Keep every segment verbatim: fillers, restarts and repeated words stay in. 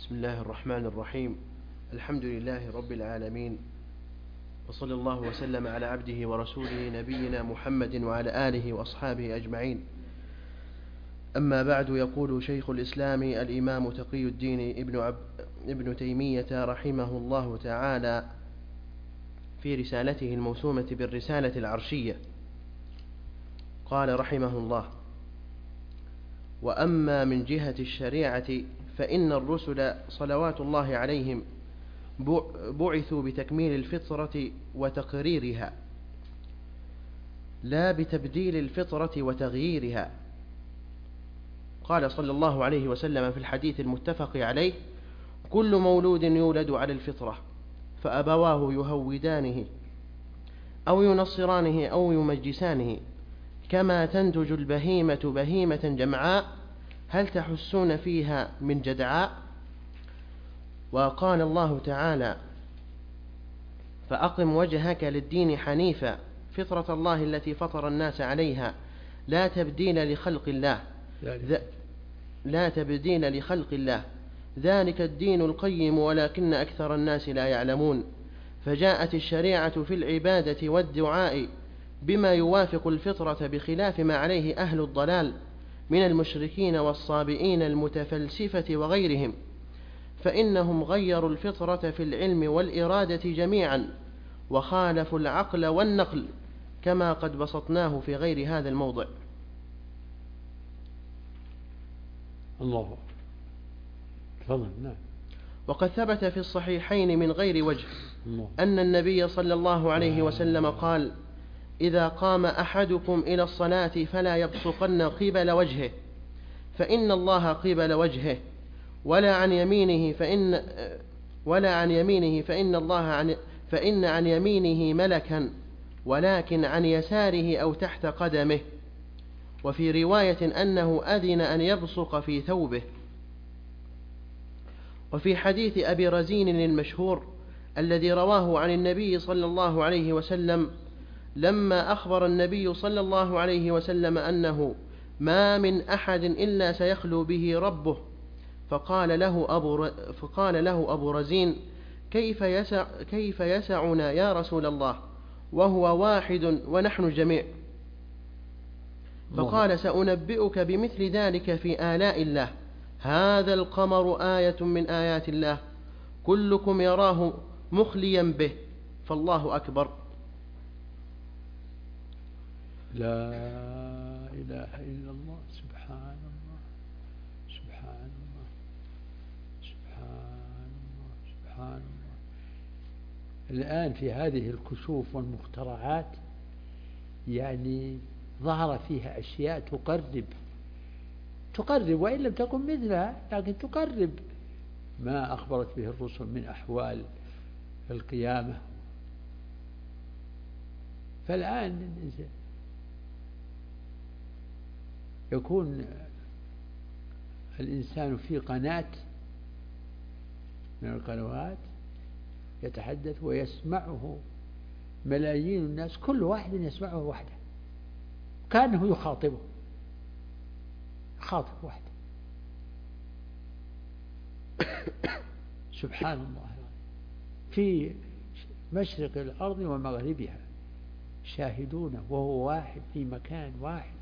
بسم الله الرحمن الرحيم. الحمد لله رب العالمين، وصلى الله وسلم على عبده ورسوله نبينا محمد وعلى آله وأصحابه أجمعين. أما بعد، يقول شيخ الإسلام الإمام تقي الدين ابن, عب ابن تيمية رحمه الله تعالى في رسالته الموسومة بالرسالة العرشية، قال رحمه الله: وأما من جهة الشريعة فإن الرسل صلوات الله عليهم بعثوا بتكميل الفطرة وتقريرها، لا بتبديل الفطرة وتغييرها. قال صلى الله عليه وسلم في الحديث المتفق عليه: كل مولود يولد على الفطرة فأبواه يهودانه أو ينصرانه أو يمجسانه، كما تنتج البهيمة بهيمة جمعاء، هل تحسون فيها من جدعاء؟ وقال الله تعالى: فأقم وجهك للدين حنيفا فطرة الله التي فطر الناس عليها لا تبديل لخلق الله لا تبديل لخلق الله ذلك الدين القيم ولكن أكثر الناس لا يعلمون. فجاءت الشريعة في العبادة والدعاء بما يوافق الفطرة بخلاف ما عليه أهل الضلال من المشركين والصابئين المتفلسفة وغيرهم، فإنهم غيروا الفطرة في العلم والإرادة جميعا، وخالفوا العقل والنقل، كما قد بسطناه في غير هذا الموضع. الله تفضل. نعم. وقد ثبت في الصحيحين من غير وجه أن النبي صلى الله عليه وسلم قال: إذا قام أحدكم إلى الصلاة فلا يبصقن قبل وجهه فإن الله قبل وجهه، ولا عن يمينه فإن ولا عن يمينه فإن الله عن فإن عن يمينه ملكا، ولكن عن يساره أو تحت قدمه. وفي رواية أنه أذن أن يبصق في ثوبه. وفي حديث أبي رزين المشهور الذي رواه عن النبي صلى الله عليه وسلم، لما أخبر النبي صلى الله عليه وسلم أنه ما من أحد إلا سيخلو به ربه، فقال له أبو, فقال له أبو رزين: كيف, يسع كيف يسعنا يا رسول الله وهو واحد ونحن جميع؟ فقال: سأنبئك بمثل ذلك في آلاء الله، هذا القمر آية من آيات الله، كلكم يراه مخليا به، فالله أكبر. لا إله إلا الله. سبحان الله سبحان الله سبحان الله سبحان الله. الآن في هذه الكشوف والمخترعات يعني ظهر فيها أشياء تقرب تقرب وإن لم تكن مثلها، لكن تقرب ما أخبرت به الرسل من أحوال القيامة. فالآن يكون الإنسان في قناة من القنوات يتحدث ويسمعه ملايين الناس، كل واحد يسمعه وحده، كأنه يخاطبه خاطب وحده. سبحان الله. في مشرق الأرض ومغربها شاهدونه وهو واحد في مكان واحد،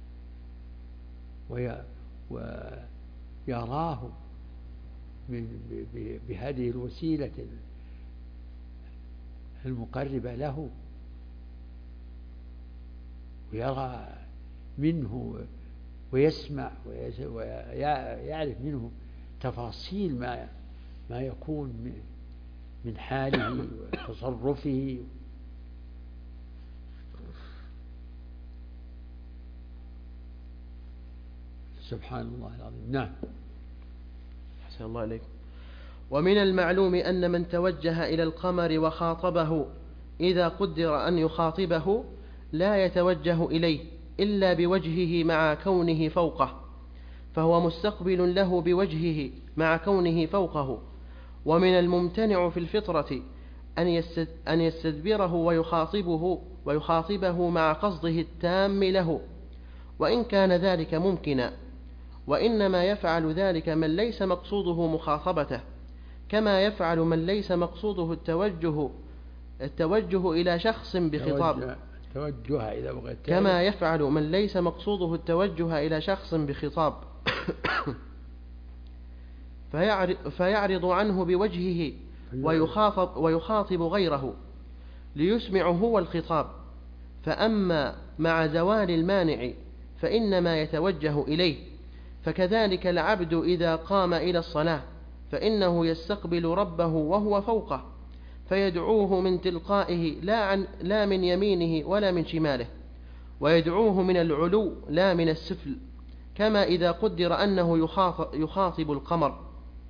ويراه من بهذه الوسيلة المقربة له، ويرى منه ويسمع ويعرف منه تفاصيل ما ما يكون من حاله وتصرفه. سبحان الله العظيم. نعم. حسن الله عليكم. ومن المعلوم أن من توجه إلى القمر وخاطبه إذا قدر أن يخاطبه لا يتوجه إليه إلا بوجهه مع كونه فوقه، فهو مستقبل له بوجهه مع كونه فوقه. ومن الممتنع في الفطرة أن يستدبره ويخاطبه ويخاطبه مع قصده التام له، وإن كان ذلك ممكنا. وإنما يفعل ذلك من ليس مقصوده مخاطبته، كما يفعل من ليس مقصوده التوجه التوجه إلى شخص بخطاب توجه إذا بغيت كما يفعل من ليس مقصوده التوجه إلى شخص بخطاب فيعرض عنه بوجهه ويخاطب, ويخاطب غيره ليسمع هو الخطاب. فأما مع زوال المانع فإنما يتوجه إليه. فكذلك العبد إذا قام إلى الصلاة فإنه يستقبل ربه وهو فوقه، فيدعوه من تلقائه لا, عن لا من يمينه ولا من شماله، ويدعوه من العلو لا من السفل، كما إذا قدر أنه يخاطب القمر.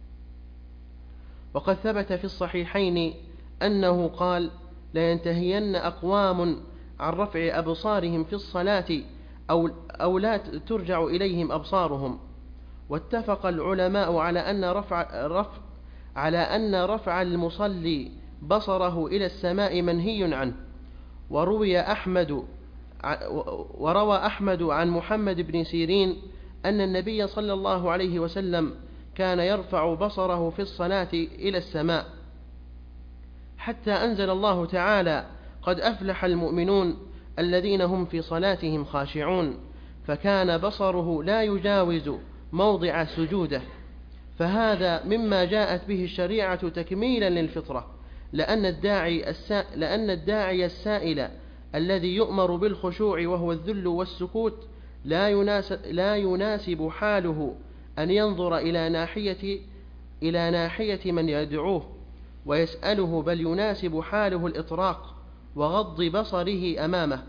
وقد ثبت في الصحيحين أنه قال: لينتهين أقوام عن رفع أبصارهم في الصلاة أو, أو لا ترجع إليهم أبصارهم. واتفق العلماء على أن رفع, رفع, على أن رفع المصلي بصره إلى السماء منهي عنه. وروي أحمد وروى أحمد عن محمد بن سيرين أن النبي صلى الله عليه وسلم كان يرفع بصره في الصلاة إلى السماء، حتى أنزل الله تعالى: قد أفلح المؤمنون الذين هم في صلاتهم خاشعون. فكان بصره لا يجاوز موضع سجوده. فهذا مما جاءت به الشريعة تكميلا للفطرة، لأن الداعي, السا... لأن الداعي السائل الذي يؤمر بالخشوع وهو الذل والسكوت لا يناسب, لا يناسب حاله أن ينظر إلى ناحية, إلى ناحية من يدعوه ويسأله، بل يناسب حاله الإطراق وغض بصره أمامه.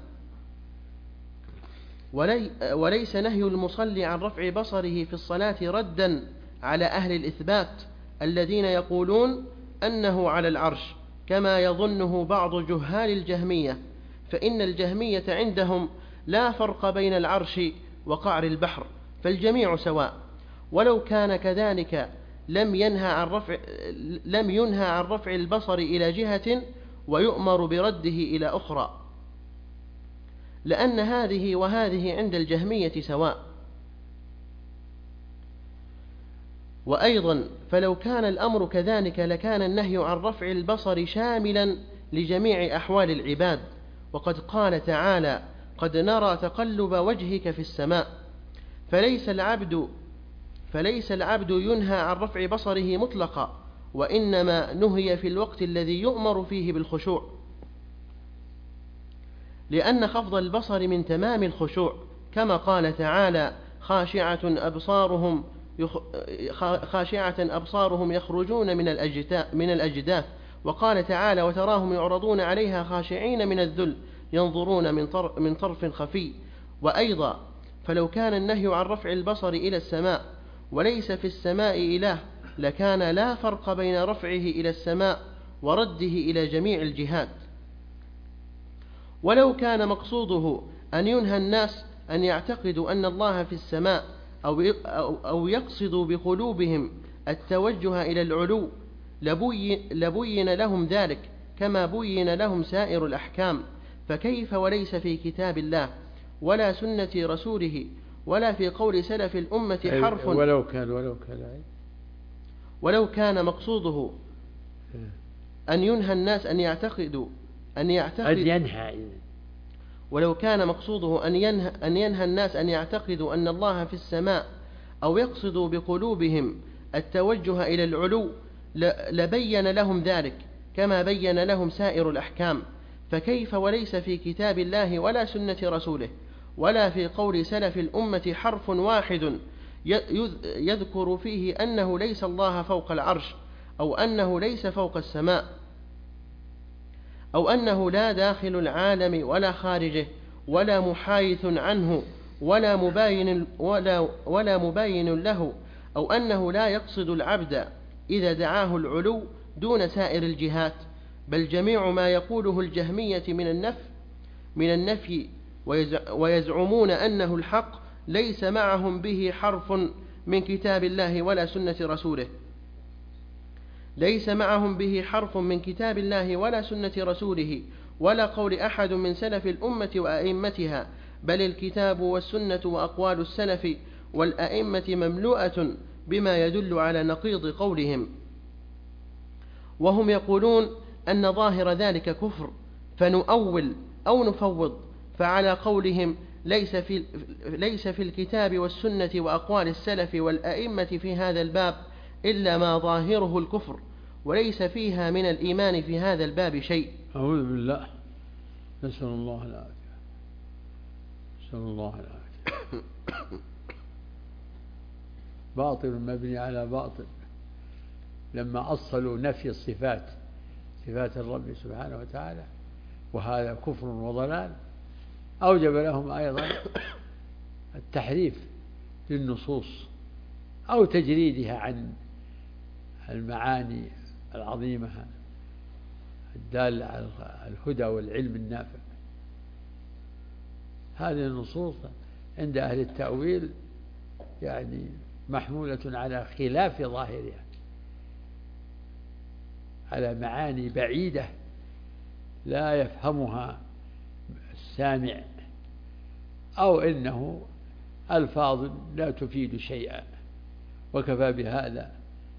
ولي وليس نهي المصلي عن رفع بصره في الصلاة ردا على أهل الإثبات الذين يقولون أنه على العرش، كما يظنه بعض جهال الجهمية، فإن الجهمية عندهم لا فرق بين العرش وقعر البحر، فالجميع سواء. ولو كان كذلك لم ينهى عن رفع لم ينهى عن رفع البصر إلى جهة ويؤمر برده إلى أخرى، لأن هذه وهذه عند الجهمية سواء. وأيضا فلو كان الأمر كذلك لكان النهي عن رفع البصر شاملا لجميع أحوال العباد. وقد قال تعالى: قد نرى تقلب وجهك في السماء. فليس العبد فليس العبد ينهى عن رفع بصره مطلقا، وإنما نهي في الوقت الذي يؤمر فيه بالخشوع، لأن خفض البصر من تمام الخشوع، كما قال تعالى: خاشعة أبصارهم خاشعة أبصارهم يخرجون من الأجداث. وقال تعالى: وتراهم يعرضون عليها خاشعين من الذل ينظرون من طرف خفي. وأيضا فلو كان النهي عن رفع البصر إلى السماء وليس في السماء إله لكان لا فرق بين رفعه إلى السماء ورده إلى جميع الجهات. ولو كان مقصوده أن ينهى الناس أن يعتقدوا أن الله في السماء أو يقصدوا بقلوبهم التوجه إلى العلو لبين, لبين لهم ذلك، كما بين لهم سائر الأحكام. فكيف وليس في كتاب الله ولا سنة رسوله ولا في قول سلف الأمة حرف ولو كان ولو كان ولو كان مقصوده أن ينهى الناس أن يعتقدوا أن يعتقد ينهى ولو كان مقصوده أن ينهى, أن ينهى الناس أن يعتقدوا أن الله في السماء أو يقصدوا بقلوبهم التوجه إلى العلو لبين لهم ذلك، كما بين لهم سائر الأحكام. فكيف وليس في كتاب الله ولا سنة رسوله ولا في قول سلف الأمة حرف واحد يذكر فيه أنه ليس الله فوق العرش، أو أنه ليس فوق السماء، أو أنه لا داخل العالم ولا خارجه ولا محايث عنه ولا مباين, ولا, ولا مباين له، أو أنه لا يقصد العبد إذا دعاه العلو دون سائر الجهات، بل جميع ما يقوله الجهمية من النفي, من النفي ويزعمون أنه الحق ليس معهم به حرف من كتاب الله ولا سنة رسوله ليس معهم به حرف من كتاب الله ولا سنة رسوله ولا قول أحد من سلف الأمة وأئمتها، بل الكتاب والسنة وأقوال السلف والأئمة مملوءة بما يدل على نقيض قولهم، وهم يقولون أن ظاهر ذلك كفر فنؤول أو نفوض. فعلى قولهم ليس في, ليس في الكتاب والسنة وأقوال السلف والأئمة في هذا الباب إلا ما ظاهره الكفر، وليس فيها من الإيمان في هذا الباب شيء. أعوذ بالله، نسأل الله العافية، نسأل الله العافية. باطل مبني على باطل. لما أصلوا نفي الصفات، صفات الرب سبحانه وتعالى، وهذا كفر وضلال، أوجب لهم أيضا التحريف للنصوص أو تجريدها عن المعاني العظيمة الدالة على الهدى والعلم النافع. هذه النصوص عند أهل التأويل يعني محمولة على خلاف ظاهرها، على معاني بعيدة لا يفهمها السامع، أو إنه ألفاظ لا تفيد شيئا، وكفى بهذا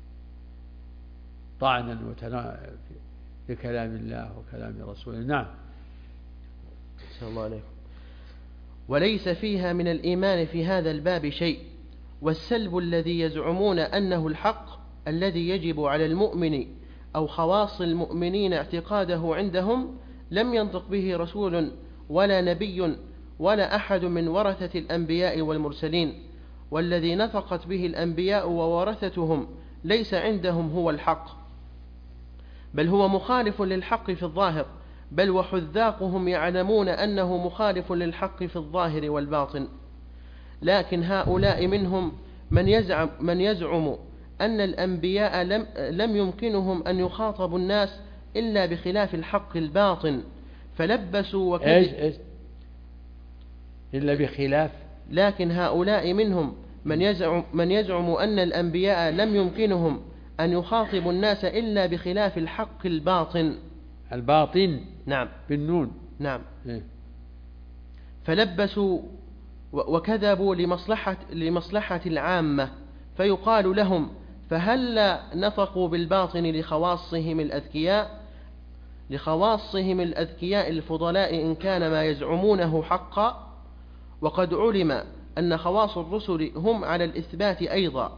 طعنا وتناقضا في كلام الله وكلام رسوله. نعم. السلام عليكم. وليس فيها من الإيمان في هذا الباب شيء. والسلب الذي يزعمون أنه الحق الذي يجب على المؤمن أو خواص المؤمنين اعتقاده عندهم لم ينطق به رسول ولا نبي ولا أحد من ورثة الأنبياء والمرسلين، والذي نطقت به الأنبياء وورثتهم ليس عندهم هو الحق، بل هو مخالف للحق في الظاهر، بل وحذاقهم يعلمون أنه مخالف للحق في الظاهر والباطن. لكن هؤلاء منهم من يزعم, من يزعم أن الأنبياء لم, لم يمكنهم أن يخاطبوا الناس إلا بخلاف الحق الباطن، فلبسوا وكذب. إيش إيش إلا بخلاف. لكن هؤلاء منهم من يزعم, من يزعم أن الأنبياء لم يمكنهم أن يخاطبوا الناس إلا بخلاف الحق الباطن. الباطن نعم بالنون. نعم. إيه؟ فلبسوا وكذبوا لمصلحة, لمصلحة العامة، فيقال لهم فهل نطقوا بالباطن لخواصهم الأذكياء لخواصهم الأذكياء الفضلاء إن كان ما يزعمونه حقا، وقد علم أن خواص الرسل هم على الإثبات أيضا،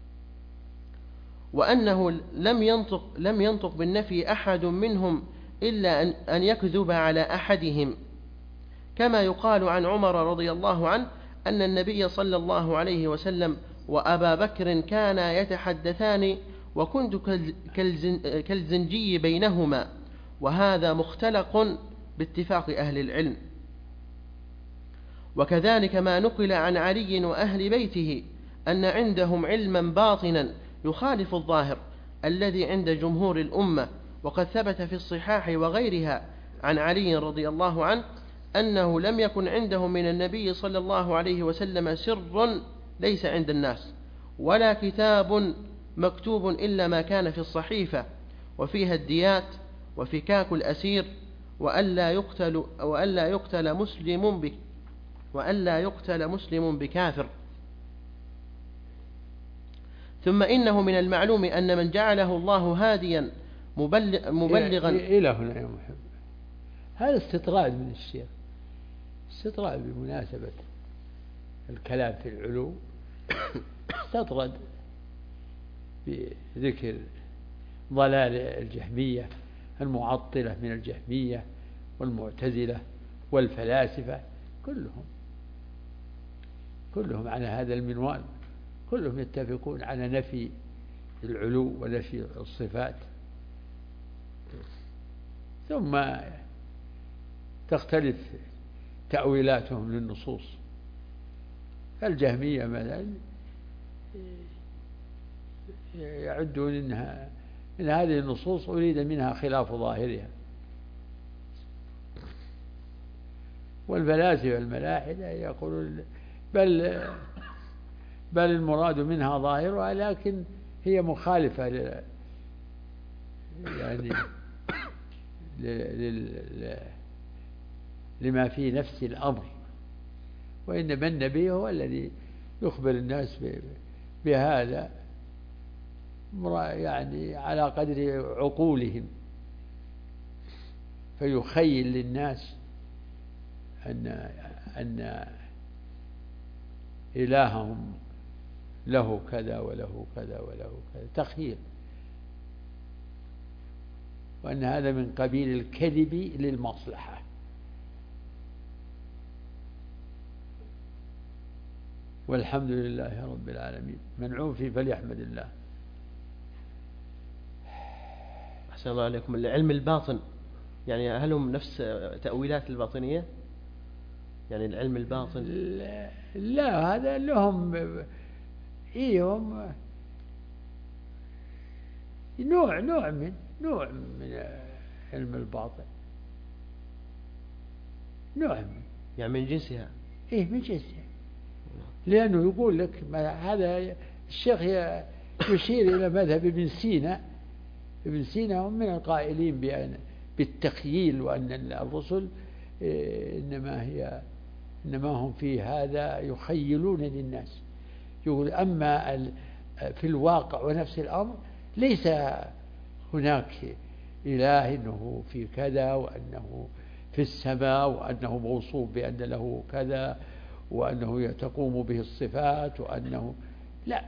وأنه لم ينطق, لم ينطق بالنفي أحد منهم إلا أن, أن يكذب على أحدهم، كما يقال عن عمر رضي الله عنه أن النبي صلى الله عليه وسلم وأبا بكر كانا يتحدثان وكنت كالزنجي بينهما، وهذا مختلق باتفاق أهل العلم. وكذلك ما نقل عن علي وأهل بيته أن عندهم علما باطنا يخالف الظاهر الذي عند جمهور الأمة، وقد ثبت في الصحاح وغيرها عن علي رضي الله عنه أنه لم يكن عنده من النبي صلى الله عليه وسلم سر ليس عند الناس، ولا كتاب مكتوب إلا ما كان في الصحيفة، وفيها الديات وفكاك الأسير، وألا يقتل, وألا يقتل مسلم بك وألا يقتل مسلم بكافر. ثم إنه من المعلوم أن من جعله الله هاديا مبلغا إلى هنا يا محب، هذا استطراد من الشيخ، استطراد بمناسبة الكلام في العلو، استطرد بذكر ضلال الجهمية المعطلة من الجهمية والمعتزلة والفلاسفة، كلهم كلهم على هذا المنوال، كلهم يتفقون على نفي العلو ونفي الصفات، ثم تختلف تأويلاتهم للنصوص. الجهمية مثلا يعدون إنها إن هذه النصوص أريد منها خلاف ظاهرها، والفلاسفة الملاحدة يقولون بل بل المراد منها ظاهرها، لكن هي مخالفة ل يعني ل ل لما في نفس الأمر، وإنما النبي هو الذي يخبر الناس بهذا يعني على قدر عقولهم، فيخيل للناس أن أن إلههم له كذا وله كذا وله كذا، تخيل، وأن هذا من قبيل الكذب للمصلحة. والحمد لله رب العالمين. من عوفي فليحمد الله. أحسن الله عليكم. العلم الباطن يعني هل هم نفس تأويلات الباطنية؟ يعني العلم الباطن لا, لا هذا لهم إيهم نوع نوع من نوع من علم الباطن، نوع من يعني من جنسها. إيه من جنسها، لأنه يقول لك هذا الشيخ يشير إلى مذهب ابن سينا. ابن سينا هم من القائلين بأن بالتخييل، وأن الرسل إنما هي إنما هم في هذا يخيلون للناس. يقول أما في الواقع ونفس الأمر ليس هناك إله إنه في كذا، وأنه في السماء، وأنه موصوف بأن له كذا، وأنه تقوم به الصفات، وأنه لا،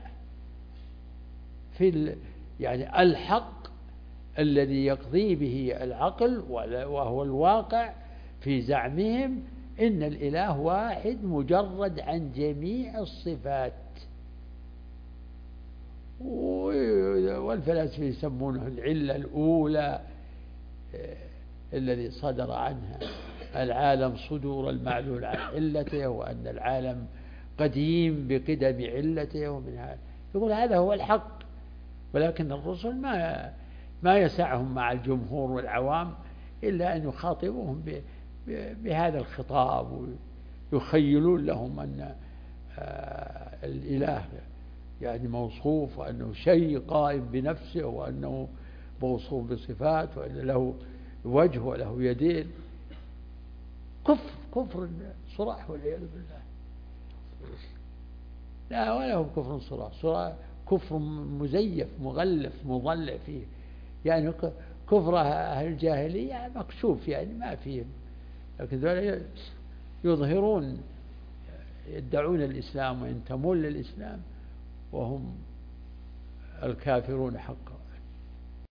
في يعني الحق الذي يقضي به العقل وهو الواقع في زعمهم إن الإله واحد مجرد عن جميع الصفات. والفلاسفة يسمونه العلة الأولى الذي صدر عنها العالم صدور المعلول عن علته، وأن العالم قديم بقدم علته، ومن هذا يقول هذا هو الحق. ولكن الرسل ما ما يسعهم مع الجمهور والعوام إلا أن يخاطبوهم بهذا الخطاب، ويخيلون لهم أن الإله يعني موصوف، وأنه شيء قائم بنفسه، وأنه موصوف بصفات، وأن له وجه وله يدين. كفر كفر صراح والعياذ بالله. لا ولا هو كفر صراح، صراح كفر مزيف مغلف مضلع فيه، يعني كفر أهل الجاهلية مكشوف يعني ما فيه، لكن ذلك يظهرون يدعون الإسلام وينتمون للإسلام وهم الكافرون حقا.